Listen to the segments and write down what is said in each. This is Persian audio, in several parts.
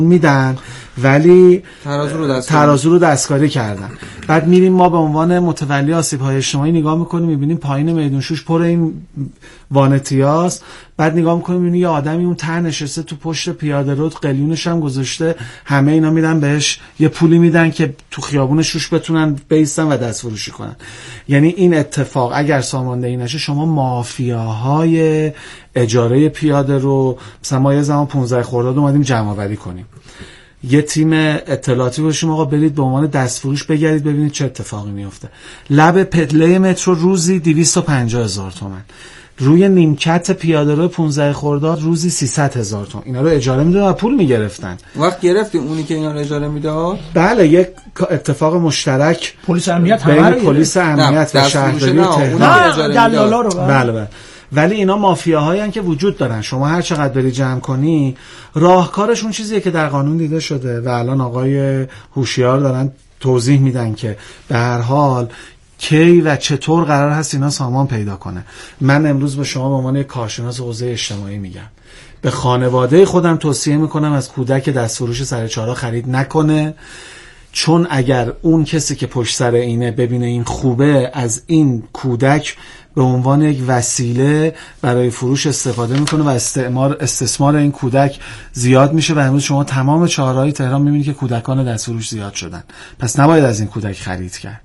میدن ولی ترازو رو دستکاری کردن. بعد میریم ما به عنوان متولی آسیب‌های اجتماعی نگاه میکنیم، میبینیم پایین میدون شوش پر این وانتیاست. بعد نگاه میکنیم میبینیم یه آدمی اون ته نشسته تو پشت پیاده رو، قلیونش هم گذاشته، همه اینا میدن بهش یه پولی میدن که تو خیابون شوش بتونن بیستن و دست فروشی کنن. یعنی این اتفاق اگر ساماندهی نشه، شما مافیاهای اجاره پیاده رو مثلا ما یه زمان 15 خرداد اومدیم جمع‌آوری کنیم، یه تیم اطلاعاتی باشیم آقا برید به عنوان دستفروش بگردید ببینید چه اتفاقی میفته. لب پله مترو روزی 250,000 تومان، روی نیمکت پیاده‌رو 15 خرداد روزی 300,000 تومان. اینا رو اجاره میدادن و پول میگرفتن. وقت گرفتی اونی که اینا رو اجاره میداد؟ بله، یک اتفاق مشترک پلیس امنیت بین پلیس امنیت و شهرداری تهران دلالا رو. بله. ولی اینا مافیاهایی هستن که وجود دارن. شما هر چقدر بری جمع کنی، راهکارشون چیزیه که در قانون دیده شده و الان آقای هوشیار دارن توضیح میدن که به هر حال کی و چطور قرار هست اینا سامان پیدا کنه. من امروز به شما به عنوان یک کارشناس حوزه اجتماعی میگم، به خانواده خودم توصیه میکنم از کودک دستفروش سر چهارراه خرید نکنه، چون اگر اون کسی که پشت سر اینه ببینه این خوبه، از این کودک به عنوان یک وسیله برای فروش استفاده میکنه و استثمار این کودک زیاد میشه و امروز شما تمام چهارراهی تهران میبینید که کودکان دستفروش زیاد شدن. پس نباید از این کودک خرید کرد.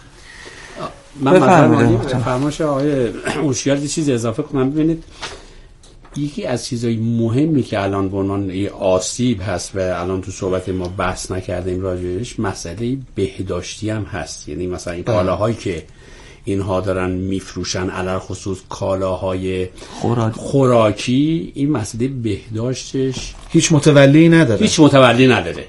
من مثلا فرمایش آقای هوشیار یه چیز اضافه کنم. ببینید یکی از چیزای مهمی که الان به عنوان آسیب هست و الان تو صحبت ما بحث نکردیم راجعش، مسئله بهداشتی هم هست. یعنی مثلا این کالاهایی که اینها دارن میفروشن، علل خصوص کالاهای خوراکی، این مسئله بهداشتش هیچ متولی نداره.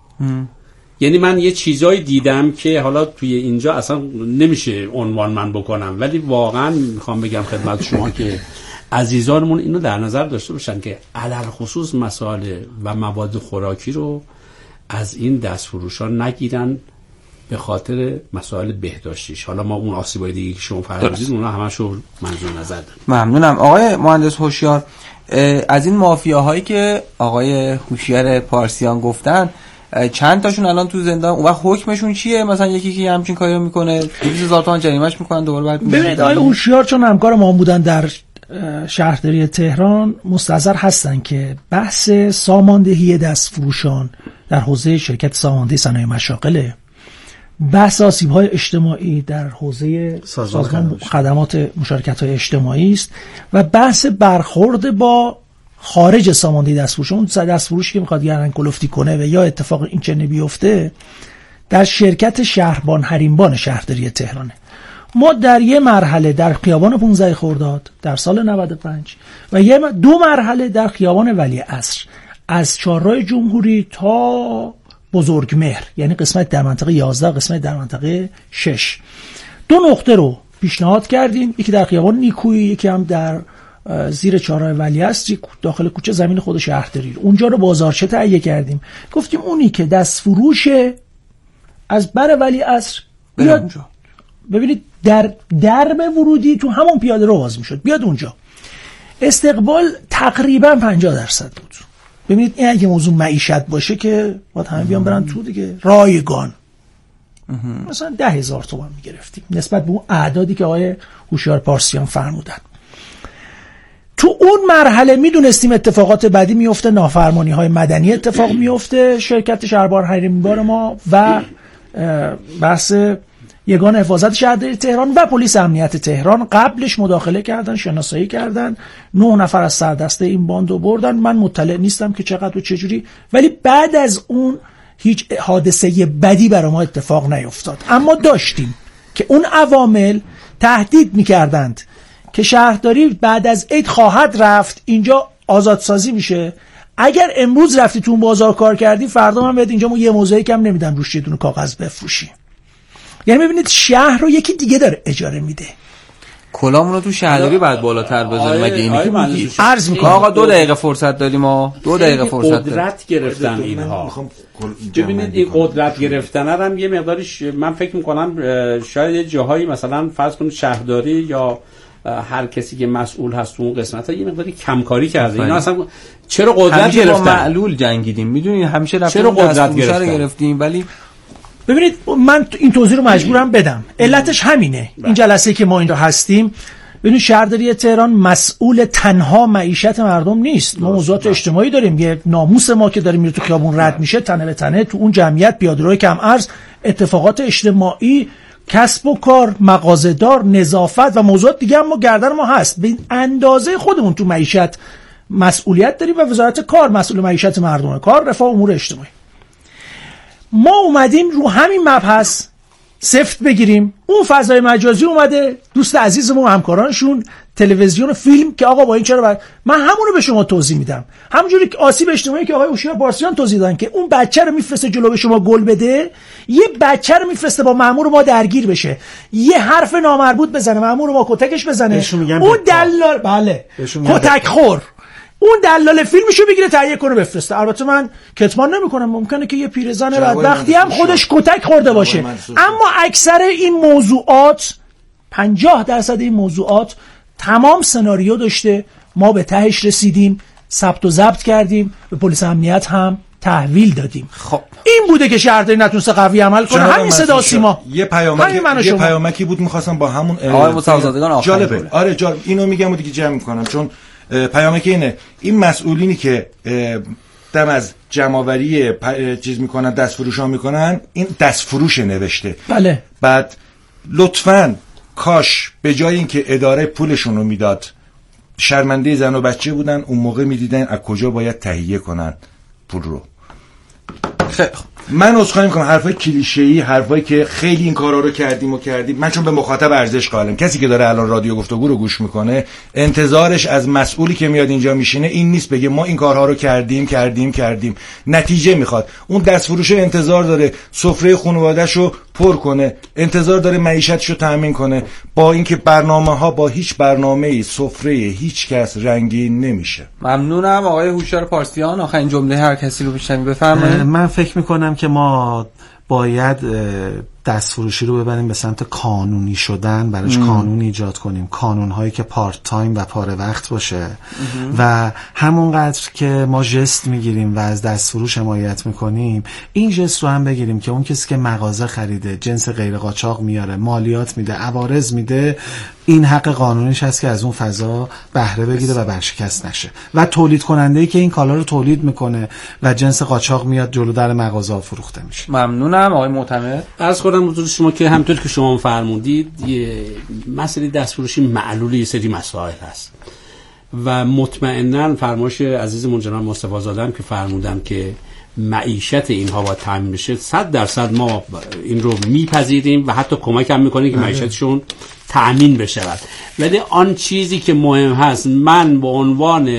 یعنی من یه چیزایی دیدم که حالا توی اینجا اصلا نمیشه عنوان من بکنم، ولی واقعا میخوام بگم خدمت شما که عزیزانمون اینو در نظر داشته باشن که علل خصوص مسائل و مواد خوراکی رو از این دستفروشان نگیرن به خاطر مسائل بهداشتیش. حالا ما اون آسیبای دیگه که شما فرمودید اونا همشو منظور نظر داریم. ممنونم آقای مهندس هوشیار. از این مافیاهایی که آقای هوشیار پارسیان گفتن، چند تاشون الان تو زندان؟ اون وقت حکمشون چیه؟ مثلا یکی که همچین کاری رو میکنه 200,000 تومان جریمه‌اش میکنن دوباره بعد ببینید آقای هوشیار چون همکار ما بودن در شهرداری تهران، مستحضر هستن که بحث ساماندهی دستفروشان در حوزه شرکت ساماندهی صنایع مشاغل، بحث آسیب‌های اجتماعی در حوزه سازمان خدمات مشارکت‌های اجتماعی است و بحث برخورد با خارج ساماندهی دستفروش، اون دستفروشی که میخواد گردن کلفتی کنه و یا اتفاق این چنین بیفته در شرکت شهربان حریمبان شهرداری تهرانه. ما در یه مرحله در خیابان 15 خرداد در سال 95 و دو مرحله در خیابان ولیعصر از چهارراه جمهوری تا بزرگمهر، یعنی قسمت در منطقه 11 قسمت در منطقه 6، دو نقطه رو پیشنهاد کردیم، یکی در خیابان نیکویی، یکی هم در زیر چهارراه ولیعصر داخل کوچه زمین خود شهرداری. اونجا رو بازارچه تهیه کردیم، گفتیم اونی که دست فروشه از بر ولیعصر بیاد اونجا. ببینید در درب ورودی تو همون پیاده رو باز میشد، بیاد اونجا. استقبال تقریبا 50% بود. ببینید این اگه موضوع معیشت باشه که باید همه بیان برن تو دیگه، رایگان مثلا 10,000 تومان میگرفتیم نسبت به اون اعدادی که آقای هوشیار پارسیان فرمودن. تو اون مرحله میدونستیم اتفاقات بعدی میفته، نافرمانی های مدنی اتفاق میفته، شرکت شهربان حریمبان ما و بحث یگان حفاظت شهرداری تهران و پلیس امنیت تهران قبلش مداخله کردن، شناسایی کردن، 9 نفر از سردسته این باندو بردن. من مطلع نیستم که چقدر و چجوری، ولی بعد از اون هیچ حادثه بدی برای ما اتفاق نیفتاد. اما داشتیم که اون عوامل تهدید میکردند که شهرداری بعد از عید خواهد رفت اینجا آزادسازی میشه، اگر امروز رفتی تو اون بازار کار کردی فردا من بهت اینجا یه موزاییک هم نمیدم روش یه دونه کاغذ بفروشی. یعنی ببینید شهر رو یکی دیگه داره اجاره میده. کلامون رو تو شهرداری بعد بالاتر بذاریم. مگه اینی که میگی عرض میکنم آقا 2 دقیقه فرصت داریم، ما 2 دقیقه فرصت داریم. قدرت گرفتن اینها. ببینید این قدرت گرفتن هم یه مقدارش من فکر میکنم شاید یه جاهایی مثلا فرض کنید شهرداری یا هر کسی که مسئول هست تو اون قسمت یه مقداری کمکاری کرده. اینا اصلا چرا قدرت گرفتن؟ با معلول جنگیدیم، میدونید همیشه رفتیم چرا قدرت گرفتیم. ولی ببینید من این توضیح رو مجبورم بدم، علتش همینه. این جلسه که ما اینجا هستیم، ببینید شهرداری تهران مسئول تنها معیشت مردم نیست. ما موضوعات اجتماعی داریم، یه ناموس ما که داره میره تو خیابون رد میشه تنه به تنه، تو اون جمعیت پیاده‌روی کم ارز، اتفاقات اجتماعی، کسب و کار، مغازه‌دار، نظافت و موضوعات دیگه هم ما گردن ما هست. به اندازه خودمون تو معیشت مسئولیت داریم و وزارت کار مسئول معیشت مردم، کار، رفاه، امور اجتماعی. ما اومدیم رو همین مبحث سفت بگیریم. اون فضای مجازی اومده، دوست عزیزمون و همکارانشون تلویزیون و فیلم که آقا با این چرا من همونو به شما توضیح میدم. همونجوری که آسیب اجتماعی که آقای هوشیار پارسیان توضیح دادن که اون بچه رو میفرسته جلو به شما گل بده، یه بچه رو میفرسته با مأمور ما درگیر بشه، یه حرف نامربوط بزنه، مأمور ما کتکش بزنه، اون دلال بله کتک خور اون دلال فیلمشو بگیره تهیه کنه بفرسته. البته من کتمان نمیکنم، ممکنه که یه پیرزن بدبختی هم خودش کتک خورده باشه، اما اکثر این موضوعات 50% این موضوعات تمام سناریو داشته. ما به تهش رسیدیم، ثبت و ضبط کردیم، به پلیس امنیت هم تحویل دادیم. خب این بوده که شهرداری نتونسته قوی عمل کنه. همین صدا سیما یه پیامکی بود می‌خواستم با همون آقای مصطفی جالبه. آره جالب، اینو میگم و دیگه جمع می‌کنم، چون پیامکی اینه: این مسئولینی که دم از جمع‌آوری چیز میکنن، دست فروشا میکنن، این دست فروش نوشته. بله. بعد لطفاً کاش به جای اینکه اداره پولشون رو میداد، شرمنده زن و بچه بودن، اون موقع میدیدن از کجا باید تهیه کنن پول رو. خیلی من عذرخواهی میکنم، حرفای کلیشه‌ای، حرفایی که خیلی این کارا رو کردیم. من چون به مخاطب ارزش قائلم، کسی که داره الان رادیو گفتگو رو گوش میکنه انتظارش از مسئولی که میاد اینجا میشینه این نیست بگه ما این کارها رو کردیم. نتیجه میخواد. اون دست فروش انتظار داره سفره خانواده‌شو پر کنه، انتظار داره معیشتشو تامین کنه. با اینکه برنامه‌ها با هیچ برنامه‌ای سفره هیچ کس رنگین نمیشه. ممنونم آقای هوشیار پارسیان. آخرین جمله هر کسی رو بشنویم بفرمایید. من فکر میکنم که ما باید دستفروشی رو ببریم به سمت قانونی شدن، براش قانون ایجاد کنیم، قانون‌هایی که پارت تایم و پاره وقت باشه و همونقدر که ما ژست میگیریم و از دستفروش حمایت میکنیم، این ژست رو هم بگیریم که اون کسی که مغازه خریده، جنس غیر قاچاق میاره، مالیات میده، عوارض میده، این حق قانونیش هست که از اون فضا بهره بگیره و برشکست نشه. و تولید کننده‌ای که این کالا رو تولید میکنه و جنس قاچاق میاد جلو در مغازه فروخته میشه. ممنونم آقای معتمد. عرض کنم حضور شما که همونطور که شما فرمودید یه مسئله دستفروشی معلول یه سری مسائل هست و مطمئناً فرمایش عزیزمون جناب مصطفی زاده هم که فرمودن که معیشت اینها با تامین بشه 100% ما این رو میپذیریم و حتی کمک هم میکنیم که معیشتشون تامین بشه. ولی آن چیزی که مهم هست، من به عنوان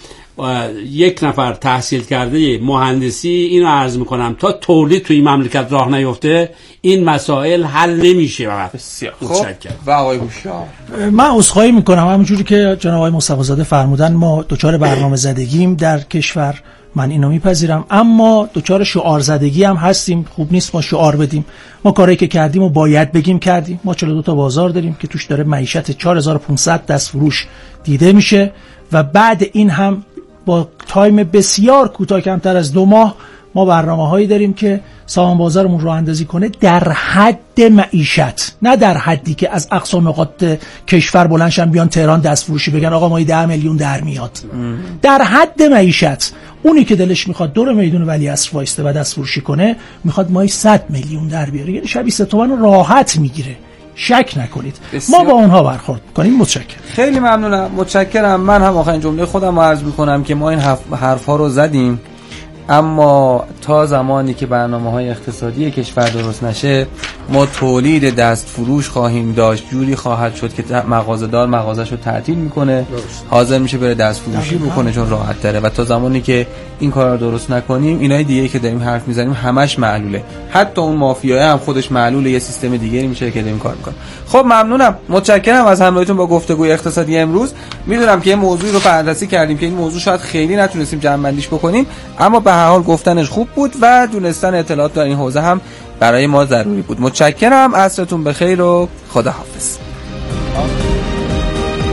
یک نفر تحصیل کرده مهندسی اینو عرض میکنم، تا تولید توی این مملکت راه نیفته این مسائل حل نمیشه. بسیار خوب. و آقای هوشیار، من عذرخواهی میکنم، همونجوری که جناب آقای مصطفی زاده فرمودن ما دچار برنامه زدگیم در کشور، من اینو میپذیرم، اما دچار شعار زدگی هم هستیم. خوب نیست ما شعار بدیم. ما کاری که کردیم و باید بگیم کردیم. ما 42 تا بازار داریم که توش داره معیشت 4500 دست فروش دیده میشه و بعد این هم با تایم بسیار کوتاه، کمتر از 2 ماه، ما برنامه‌هایی داریم که سامان بازارمون راه اندازی کنه در حد معیشت، نه در حدی که از اقصا نقاط کشور بلندشن بیان تهران دست فروشی بگن آقا ما 10 میلیون در میاد. در حد معیشت. اونی که دلش میخواد دور میدون ولیعصر وایسته و دست فروشی کنه میخواد ماهی 100 میلیون در بیاره، یعنی شبی 3 تومن راحت میگیره. شک نکنید. ما با اونها برخورد کنیم. متشکرم. خیلی ممنونم. متشکرم. من هم آخرین جمله خودم رو عرض میکنم که ما این حرفا رو زدیم، اما تا زمانی که برنامه‌های اقتصادی کشور درست نشه ما تولید دست فروش خواهیم داشت. جوری خواهد شد که مغازه‌دار مغازه‌شو تعطیل میکنه، حاضر میشه بره دست فروشی بکنه چون راحت تره. و تا زمانی که این کار رو درست نکنیم، اینای دیگه که داریم حرف میزنیم همش معلوله. حتی اون مافیای هم خودش معلوله، یه سیستم دیگه‌ای میشه که داریم کار میکنه. خب ممنونم. متشکرم از همراهیتون با گفتگوی اقتصادی امروز. میدونم که یه موضوعی رو بررسی کردیم که این موضوع شاید خیلی نتونستیم جمع‌بندیش بکنیم، اما به هر حال گفتنش خوب بود و دونستن اطلاعات در این حوزه هم برای ما ضروری بود. متشکرم. عصرتون بخیر و خداحافظ.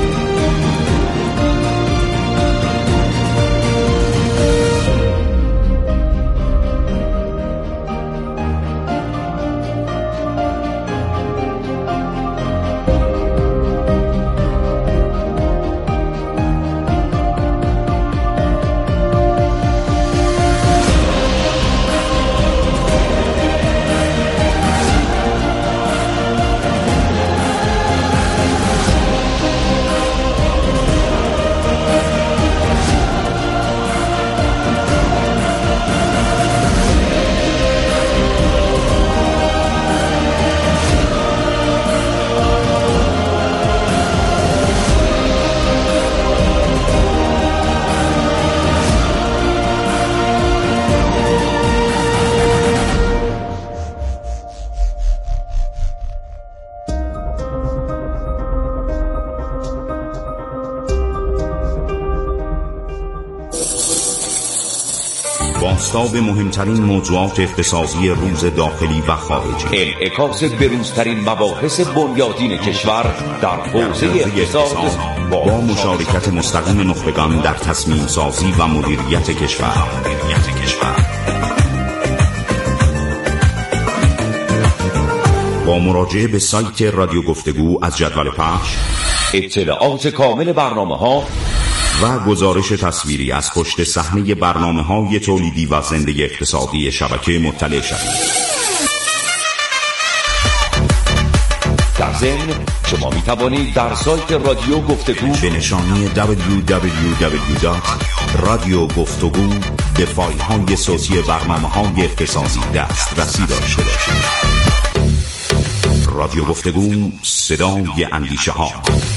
بازتاب مهمترین موضوعات اقتصادی روز داخلی و خارجی، انعکاس بروزترین مباحث بنیادین کشور در حوزه اقتصاد با مشارکت مستقیم نخبگان در تصمیم سازی و مدیریت کشور. با مراجعه به سایت رادیو گفتگو از جدول پخش، اطلاعات کامل برنامه‌ها و گزارش تصویری از پشت صحنه برنامه‌های تولیدی و زنده اقتصادی شبکه مطلع شوید. در ضمن شما می توانید در سایت رادیو گفتگو به نشانی www.radiogoftagoo به فایل‌های صوتی برنامه‌های اقتصادی دسترسی داشته باشید. رادیو گفتگو، صدای اندیشه ها.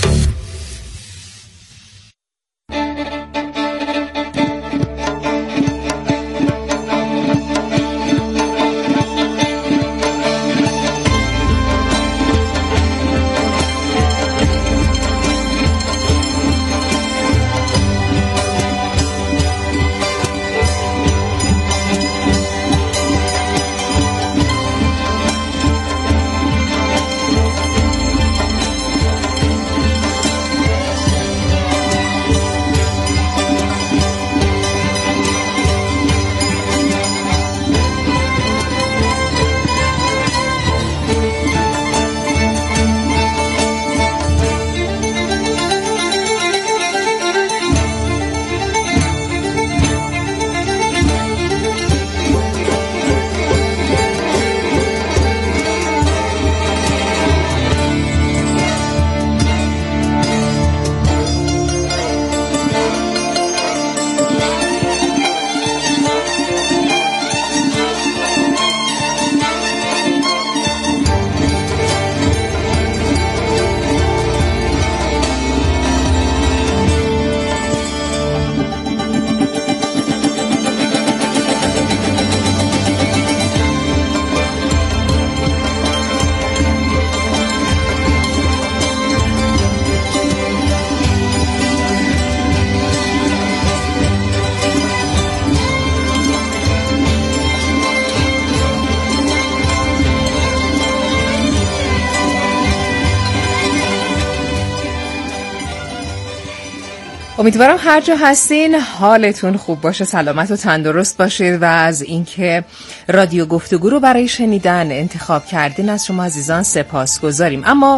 امیدوارم هر جا هستین حالتون خوب باشه، سلامت و تندرست باشید و از اینکه رادیو گفتگو رو برای شنیدن انتخاب کردین از شما عزیزان سپاسگزاریم. اما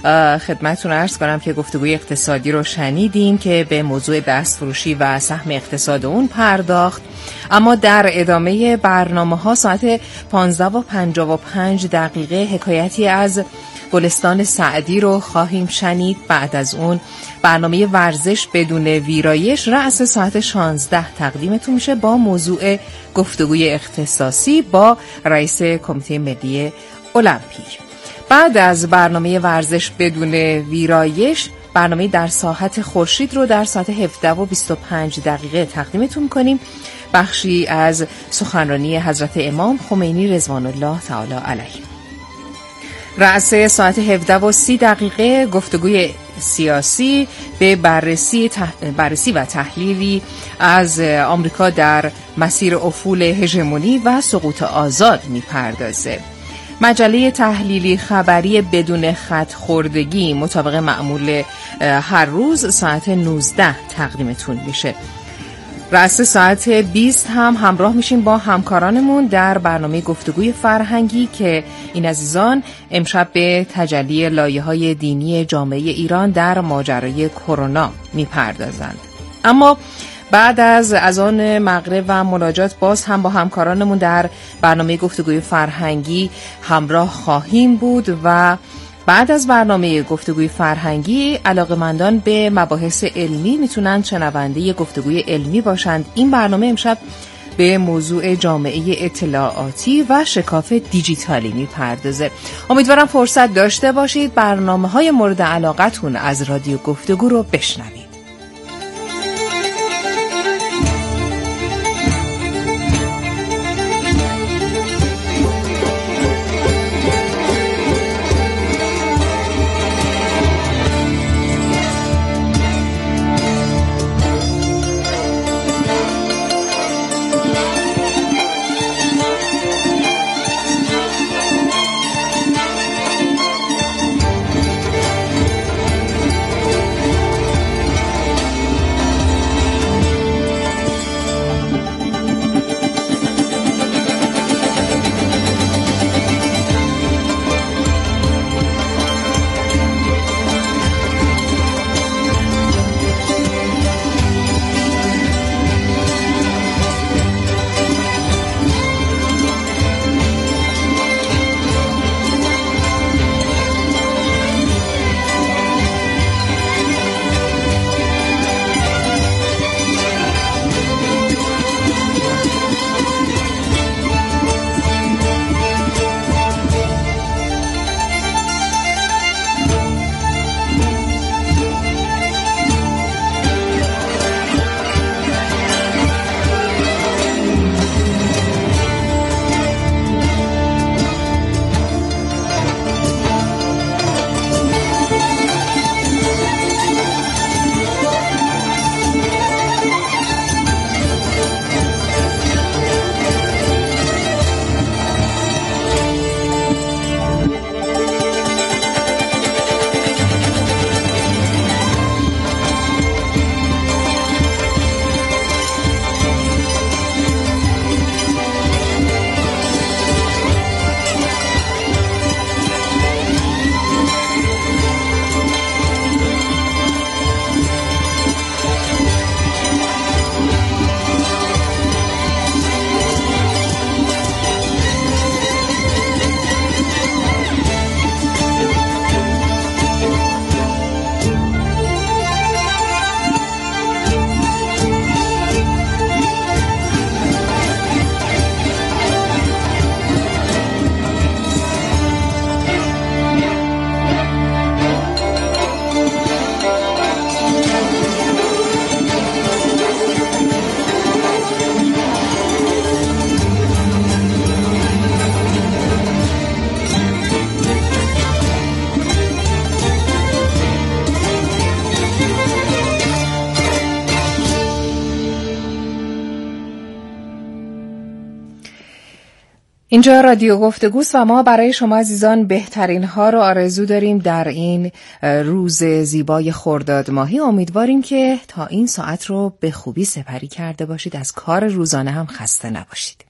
خدمتتون عرض کنم که گفتگوی اقتصادی رو شنیدیم که به موضوع دستفروشی و سهم اقتصاد اون پرداخت. اما در ادامه برنامه‌ها ساعت 15:55 حکایتی از گلستان سعدی رو خواهیم شنید. بعد از اون برنامه ورزش بدون ویرایش رأس ساعت 16 تقدیمتون میشه با موضوع گفتگوی اختصاصی با رئیس کمیته ملی المپیک. بعد از برنامه ورزش بدون ویرایش برنامه در ساحت خورشید رو در ساعت 17:25 تقدیمتون کنیم. بخشی از سخنرانی حضرت امام خمینی رضوان الله تعالی علیه. رأس ساعت 17:30 گفتگوی سیاسی به بررسی و تحلیلی از آمریکا در مسیر افول هژمونی و سقوط آزاد میپردازه. مجله تحلیلی خبری بدون خط خوردگی مطابق معمول هر روز ساعت 19 تقدیمتون میشه. رأس ساعت 20 هم همراه میشیم با همکارانمون در برنامه گفتگوی فرهنگی که این عزیزان امشب به تجلی لایه‌های دینی جامعه ایران در ماجرای کرونا میپردازند. اما بعد از آن مغرب و مناجات باز هم با همکارانمون در برنامه گفتگوی فرهنگی همراه خواهیم بود و بعد از برنامه گفتگوی فرهنگی علاقه‌مندان به مباحث علمی میتونن شنونده گفتگوی علمی باشند. این برنامه امشب به موضوع جامعه اطلاعاتی و شکاف دیجیتالی میپردازه. امیدوارم فرصت داشته باشید برنامه‌های مورد علاقتون از رادیو گفتگو رو بشنوید. اینجا رادیو گفتگوست و ما برای شما عزیزان بهترین ها رو آرزو داریم در این روز زیبای خرداد ماهی. امیدواریم که تا این ساعت رو به خوبی سپری کرده باشید، از کار روزانه هم خسته نباشید.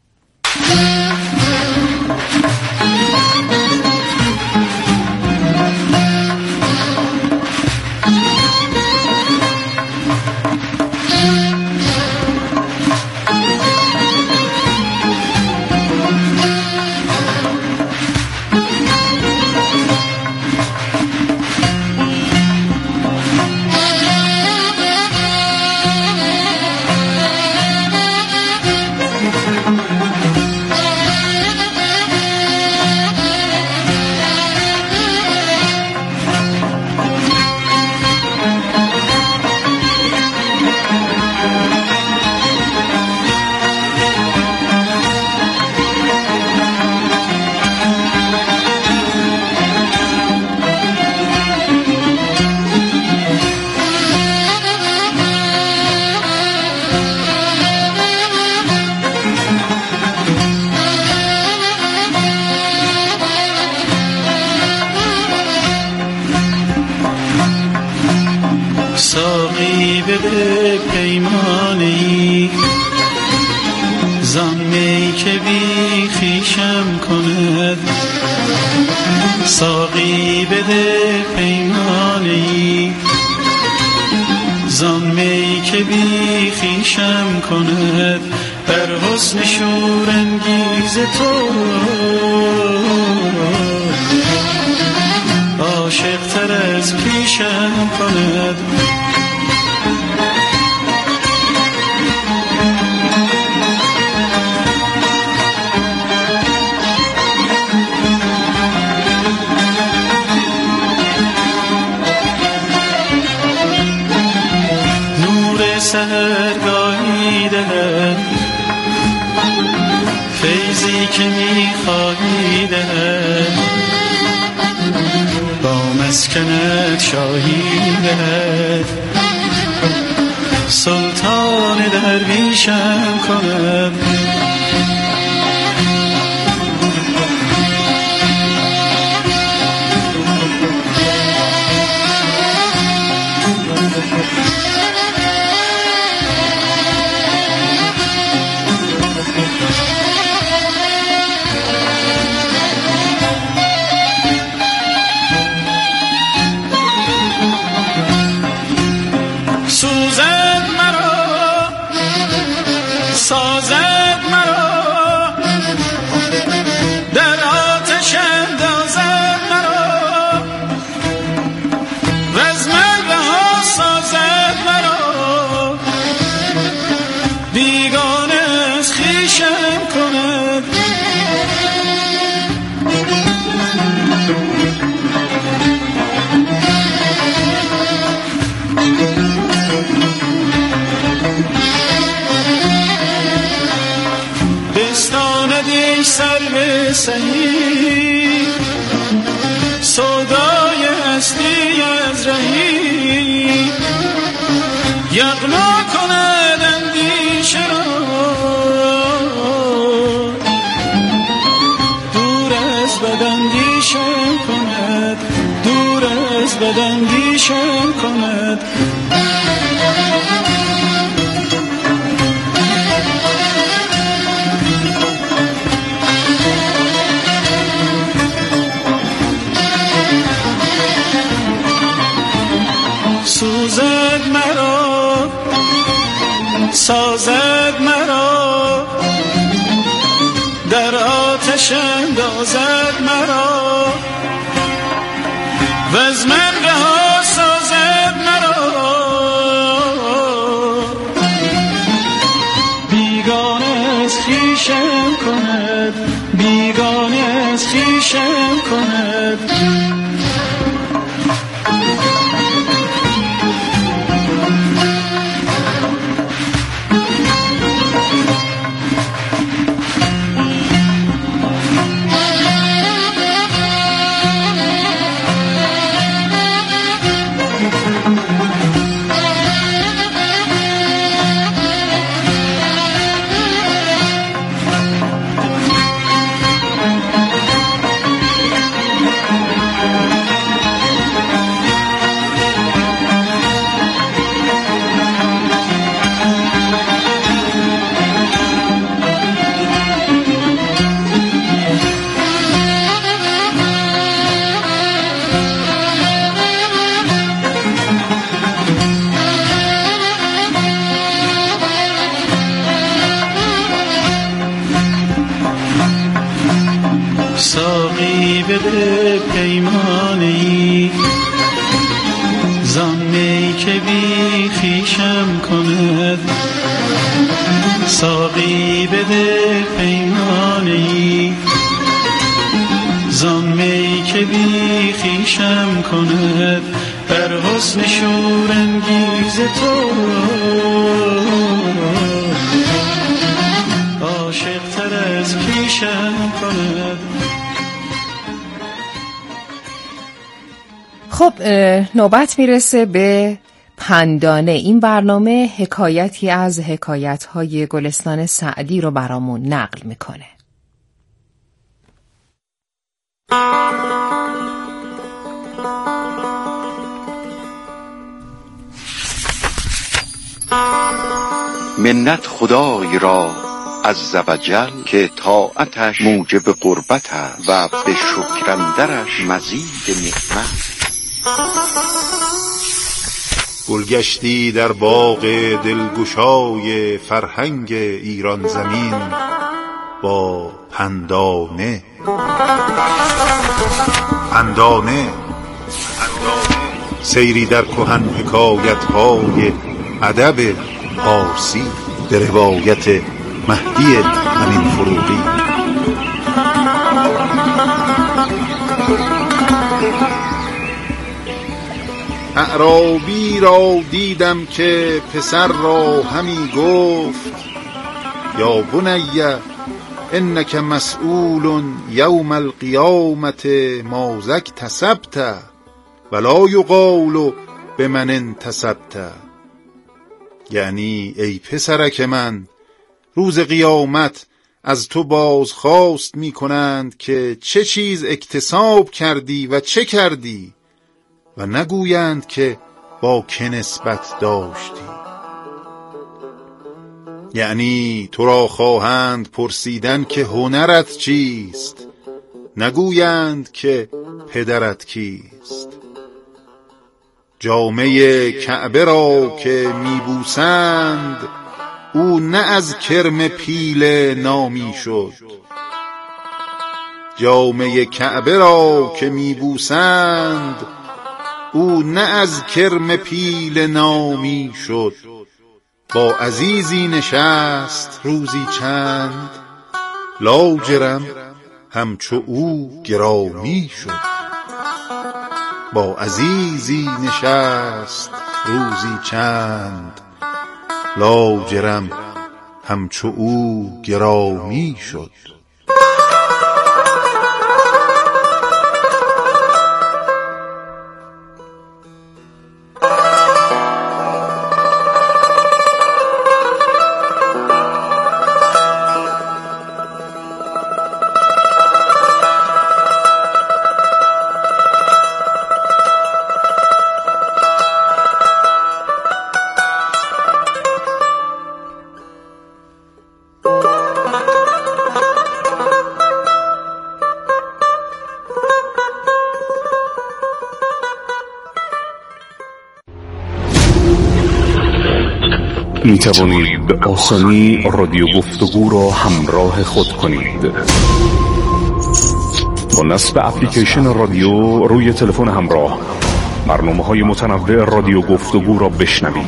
ساقی بده پیمانی زمی که بی خویشم کند، ساقی بده پیمانی زمی که بی خویشم کند، بر حسن شورانگیز تو عاشق تر از پیشم کند. نور سحرگاهی دهد، فیضی که می‌خواهی دهد، با مسکنت شاهی دهد، سلطان درویشم کند. سوزد مرا سازد مرا، در آتش اندازد مرا، و از مرده ها سازد مرا، بیگانه از خویشم کند. بستاندی سرو سهی، سودای هستی از رهی، یغما کند اندیشه را، دور از بداندیشم کند، دور از بداندیشم کند. سوزد مرا سازد مرا، در آتش اندازد مرا، و از مرده ها سازد مرا، بیگانه از خویشم کند، بیگانه از خویشم کند. ساقی بده پیمانی زان می که بی خویشم کند ساقی بده پیمانی زان می که بی خویشم کند بر حسن شورانگیز تو عاشق تر از پیشم کند. خب نوبت میرسه به پندانه. این برنامه حکایتی از حکایت‌های گلستان سعدی رو برامون نقل میکنه. منت خدای را عز و جل که طاعتش موجب قربت است و به شکر اندرش مزید نعمت. گلگشتی در باغ دلگشای فرهنگ ایران زمین با پندانه. سیری در کهن حکایت‌های ادب پارسی به روایت مهدی امین فروغی. اعرابی را دیدم که پسر را همی گفت یا بنی انک مسئول یوم القیامت ماذا اکتسبت ولا یقال بمن انتسبت. یعنی ای پسرک من، روز قیامت از تو بازخواست می کنند که چه چیز اکتساب کردی و چه کردی و نگویند که با که نسبت داشتی. یعنی تو را خواهند پرسیدن که هنرت چیست، نگویند که پدرت کیست. جامه کعبه را که میبوسند او نه از کرم پیله نامی شد. جامه کعبه را که میبوسند او نه از کرم پیله نامی شد. با عزیزی نشست روزی چند لاجرم همچو او گرامی شد. با عزیزی نشست روزی چند لاجرم همچو او گرامی شد. می توانید به آسانی رادیو گفتگو را همراه خود کنید. با نصب اپلیکیشن رادیو روی تلفن همراه برنامه‌های متنوع رادیو گفتگو را بشنوید.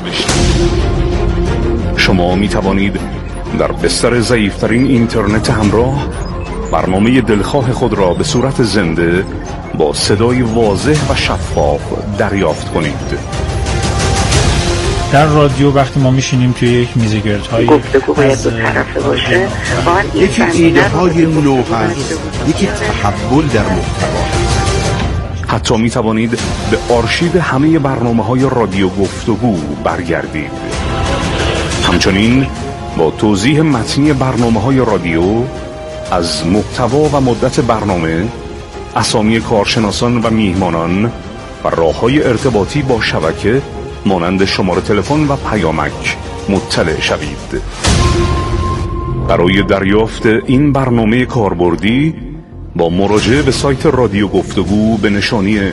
شما می توانید در بستر ضعیف‌ترین اینترنت همراه برنامه دلخواه خود را به صورت زنده با صدای واضح و شفاف دریافت کنید. در رادیو وقتی ما میشینیم توی یک میزگردهای گفتگو باید دو طرفه باشه، یکی ایده های نو هست، یکی تحول در محتوا. حتی می توانید به آرشیو همه برنامه‌های رادیو گفتگو برگردید. همچنین با توضیح متنی برنامه‌های رادیو از محتوا و مدت برنامه، اسامی کارشناسان و میهمانان و راه‌های ارتباطی با شبکه مانند شماره تلفن و پیامک مطلع شوید. برای دریافت این برنامه کاربردی با مراجعه به سایت رادیو گفتگو به نشانی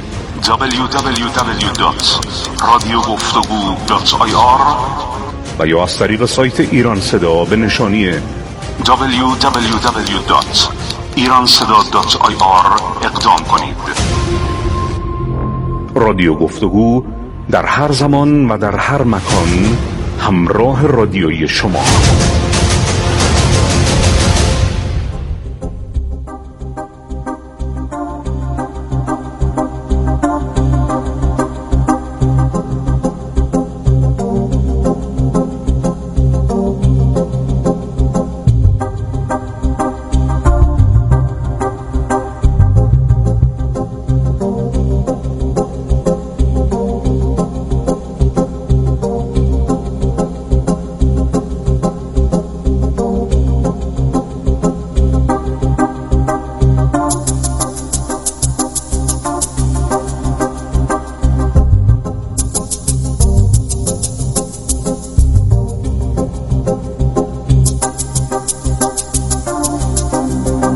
www.radiogoftagoo.ir و یا از طریق سایت ایران صدا به نشانی www.irансda.ir www.iranseda.ir اقدام کنید. رادیو گفتگو در هر زمان و در هر مکان همراه رادیوی شما.